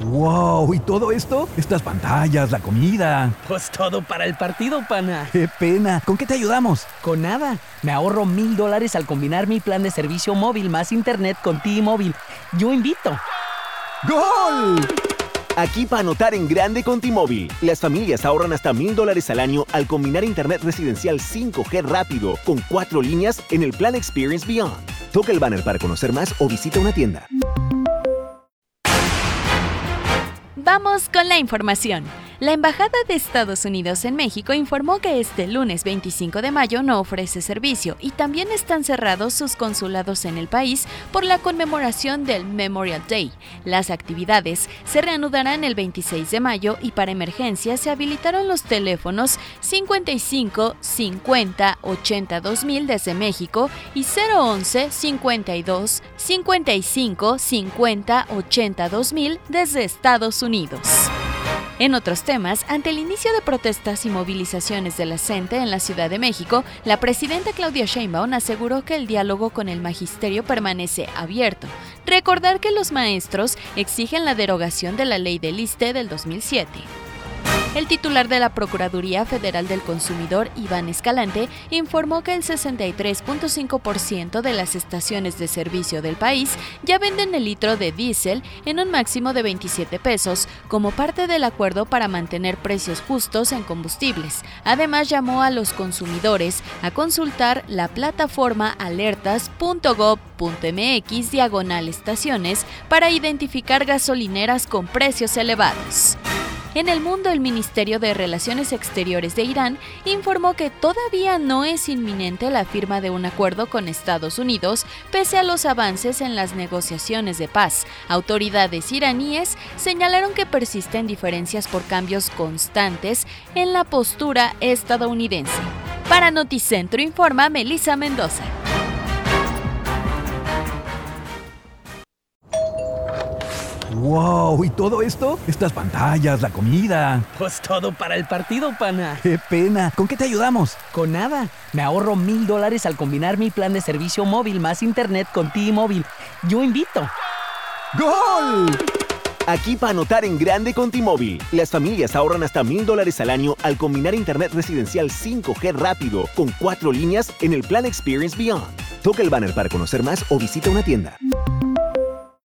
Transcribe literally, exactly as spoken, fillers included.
¡Wow! ¿Y todo esto? Estas pantallas, la comida. Pues todo para el partido, pana. ¡Qué pena! ¿Con qué te ayudamos? Con nada. Me ahorro mil dólares al combinar mi plan de servicio móvil más internet con T-Mobile. Yo invito. ¡Gol! Aquí para anotar en grande con T-Mobile. Las familias ahorran hasta mil dólares al año al combinar internet residencial cinco G rápido con cuatro líneas en el plan Experience Beyond. Toca el banner para conocer más o visita una tienda. Vamos con la información. La Embajada de Estados Unidos en México informó que este lunes veinticinco de mayo no ofrece servicio y también están cerrados sus consulados en el país por la conmemoración del Memorial Day. Las actividades se reanudarán el veintiséis de mayo y para emergencias se habilitaron los teléfonos cincuenta y cinco cincuenta ochenta dos mil desde México y cero once cincuenta y dos cincuenta y cinco cincuenta ochenta dos mil desde Estados Unidos. En otros temas, ante el inicio de protestas y movilizaciones de la CENTE en la Ciudad de México, la presidenta Claudia Sheinbaum aseguró que el diálogo con el magisterio permanece abierto. Recordar que los maestros exigen la derogación de la ley del ISSSTE del dos mil siete. El titular de la Procuraduría Federal del Consumidor, Iván Escalante, informó que el sesenta y tres punto cinco por ciento de las estaciones de servicio del país ya venden el litro de diésel en un máximo de veintisiete pesos, como parte del acuerdo para mantener precios justos en combustibles. Además, llamó a los consumidores a consultar la plataforma alertas punto gob punto mx diagonal estaciones para identificar gasolineras con precios elevados. En el mundo, el Ministerio de Relaciones Exteriores de Irán informó que todavía no es inminente la firma de un acuerdo con Estados Unidos, pese a los avances en las negociaciones de paz. Autoridades iraníes señalaron que persisten diferencias por cambios constantes en la postura estadounidense. Para Noticentro informa Melissa Mendoza. ¡Wow! ¿Y todo esto? Estas pantallas, la comida. Pues todo para el partido, pana. ¡Qué pena! ¿Con qué te ayudamos? Con nada. Me ahorro mil dólares al combinar mi plan de servicio móvil más internet con T-Mobile. Yo invito. ¡Gol! Aquí para anotar en grande con T-Mobile. Las familias ahorran hasta mil dólares al año al combinar internet residencial cinco G rápido con cuatro líneas en el plan Experience Beyond. Toca el banner para conocer más o visita una tienda.